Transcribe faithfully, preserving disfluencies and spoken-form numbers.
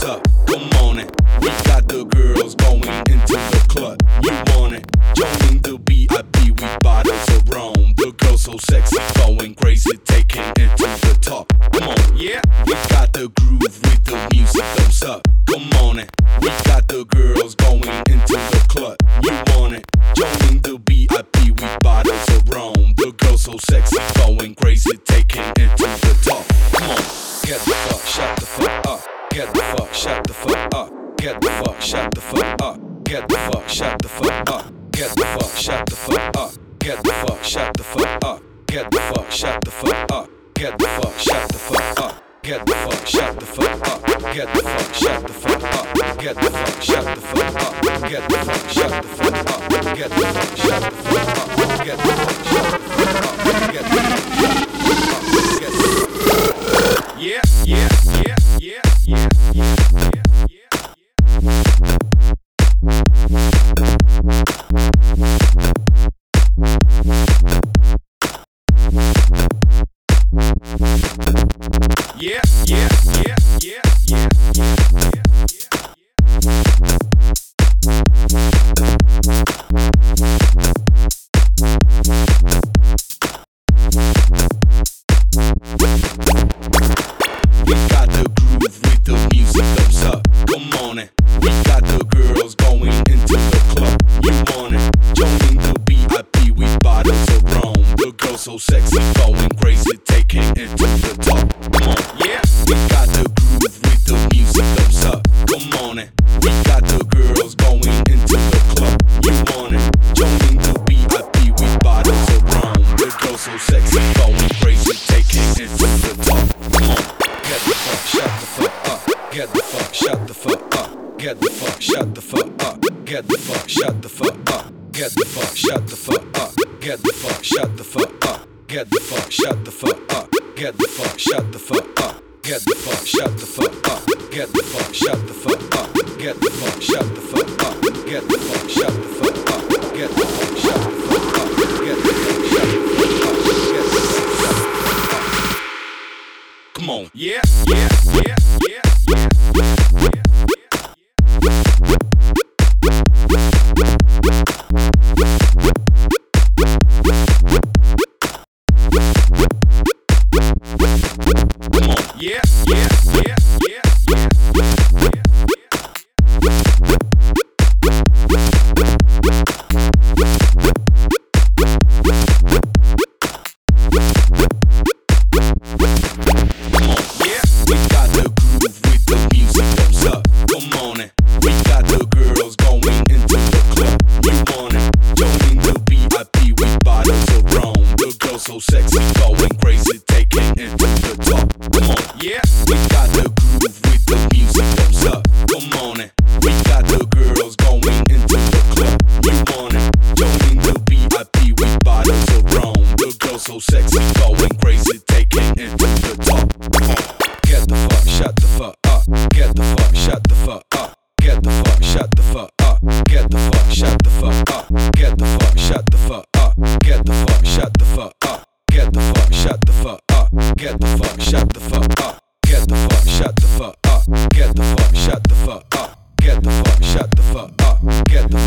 up? Come on it. We got the girls going into the club. You want it? Joining the V I P with bottles of rum. The girls so sexy, going crazy, taking it to the top. Come on, yeah. We got the groove with the music, thumbs up. Come on it. We got the girls going into the club. You want it? Joining the V I P with bottles of rum. The girls so sexy, going crazy, taking it to the top. Come on, get the fuck, shut the fuck up. Get the fuck, shut the fuck up. Get the fuck, shut the fuck up. Get the fuck, shut the fuck up. Get the fuck, shut the fuck up. Get the fuck, shut the fuck up. Get the fuck, shut the fuck up. Get the fuck, shut the fuck up. Get the fuck, shut the fuck up. Get the fuck, shut the fuck up. Get the fuck, shut the fuck up. Get the fuck, shut the fuck up. Get the fuck, shut the fuck up. Get the fuck, shut the fuck up. Get the fuck, shut the fuck up. Get the fuck. Yeah, yeah, yeah, yeah, yeah, yeah, yeah, yeah, yeah, yeah, yeah, yeah, yeah, we got the groove with the music, thumbs up. Come on it. We got the girls going into the club. You want it? Joining the V I P with bottles of rum. The girls so sexy, going crazy, taking it to the top. Come on, yeah. We got the groove with the music, thumbs up. Come on it. We got the girls going into the club. You want it? Joining the V I P with bottles of rum. The girls so sexy, going crazy, taking it to the top. Come on, get the fuck, shut the fuck up. Get the fuck, shut the fuck up. Get the fuck, shut the fuck up. Get the fuck, shut the fuck up. Get the fuck, shut the fuck up. Get the fuck, shut the fuck up. Get the fuck, shut the fuck up. Get the fuck, shut the fuck up. Get the fuck, shut the fuck up. Get the fuck, shut the fuck up. Get the fuck, shut the fuck up. Get the fuck, shut the fuck up. Get the fuck, shut the fuck up. Get the fuck, shut the fuck up. Get the fuck, shut the fuck up. Come on, yeah, yeah, yeah, yeah, yeah, yeah, yeah. Yeah, yeah, yeah, yeah, yeah, yeah, come on, yeah, we got the groove with the music, thumbs up. Come on it, we got the girls going into the club. You want it? Joining the V I P with bottles of rum. The girls so sexy, going crazy, taking it to the top. Come on, yeah, we got the groove with the music, thumbs up. Come on it, we got the girls going into the club. You want it? Joining the V I P with bottles of rum. The girls so sexy, going crazy, taking it to the top. Come on, get the fuck, shut the fuck up. Get the fuck, shut the fuck up. Get the fuck, shut the fuck up. Get the fuck, shut the fuck up. Get the fuck, shut the fuck up. Get the fuck, shut the fuck up. Get the fuck, shut the fuck up. Get the fuck, shut the fuck up. Get the fuck, shut the fuck up. Get the fuck, shut the fuck up. Get the fuck, shut the fuck up. Get the